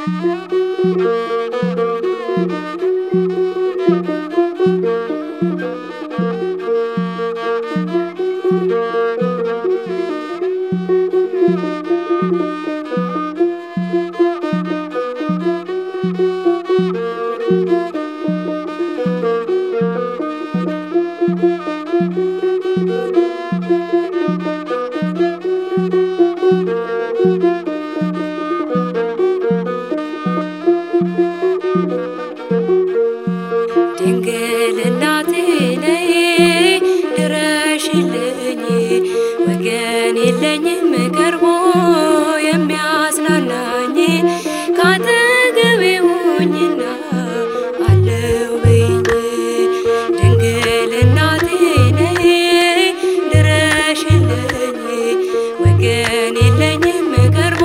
ድንግል እናቴ ነይ ድረሽልኝ ወገን የለኝም ቀርቦ የሚያጽናናኝ ካጠገቤ ሁኚና አለው በይኝ ድንግል እናቴ ነይ ድረሽልኝ ወገን የለኝም ቀርቦ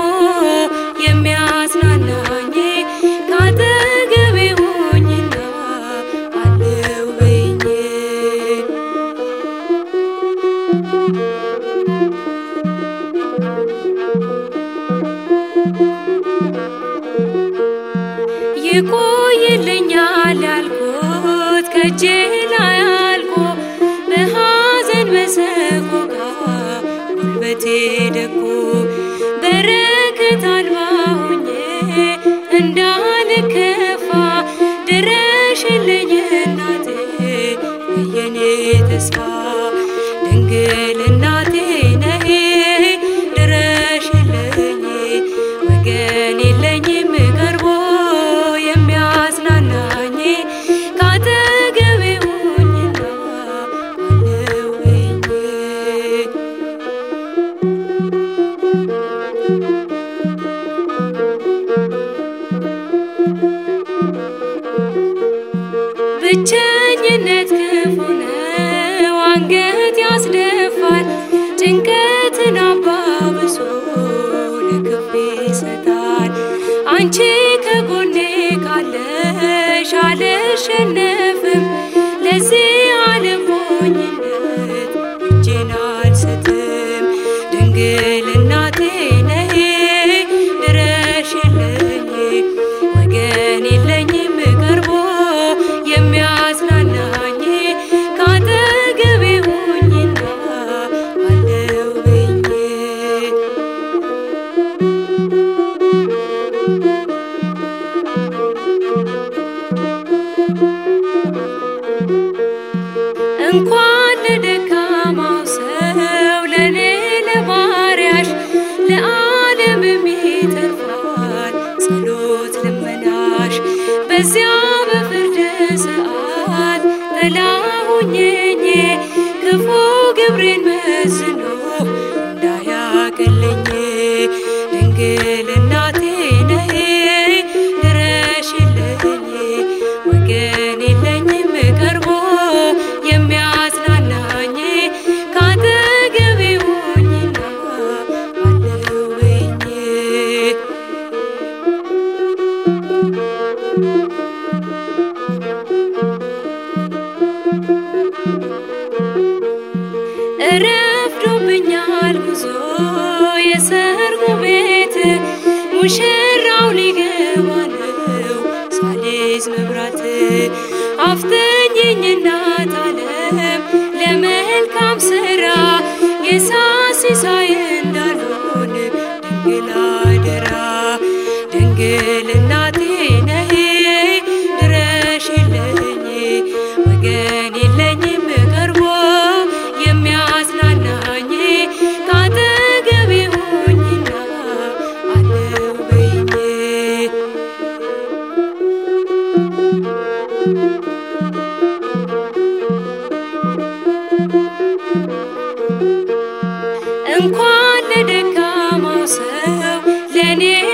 የሚያጽናናኝ ካጠገቤ ሁኚና አለው በይኝ ይቆይልኛል ያልኩት ከእጄ ላይ አልቆ በሐዘን በሰቆቃ ጉልበቴ ደቆ በረከት አልባ ሆኜ እንዳልከፋ ድረሽልኝ እናቴ የኔ ተስፋ ድንግል እናቴ ነይ ድረሽልኝ ወገን የለኝም ቀርቦ የሚያጽናናኝ ካጠገቤ ሁኚና አለው በይኝ ብቸኝነት ክፉ ነው አንገት ያስደፋል ጭንቀትን አባብሶ ለክፉ ይሰጣል አንቺ ከጎኔ ካለሽ አልሸነፍም ለዚህ ዓለም ሞኝነት እጄን አልሰጥም ድንግል እናቴ ነይ ድረሽልኝ ወገን የለኝም ቀርቦ የሚያጽናናኝ ካጠገቤ ሁኚና አለው በይኝ እንኳን ለደካማው ሰው ለኔ ለባሪያሽ ለዓለምም ይተርፋል ጸሎት ልመናሽ በዚያ በፍርድ ሰዓት ጥላ ሁኚኝ ክፉ ግብሬን መዝኖ እንዳያገለኝ ድንግል እናቴ ነይ ድረሽልኝ ወገን የለኝም ቀርቦ የሚያጽናናኝ ካጠገቤ ሁኚና አለው በይኝ ረፍዶብኛል ጉዞ የሰርጉ ቤት ሙሽራው ሊገባ ነው ሳልይዝ መብራት አፍጥኝኝ እናት ዓለም ለመልካም ሥራ የሳሲሳይ እንዳልሆን ድንግል አደራ ድንግል እናቴ ነይ ድረሽልኝ ወገን የለኝም ቀርቦ የሚያጽናናኝ ካጠገቤ ሁኚና አለው በይኝ እንኳን ለደካማው ሰው ለኔ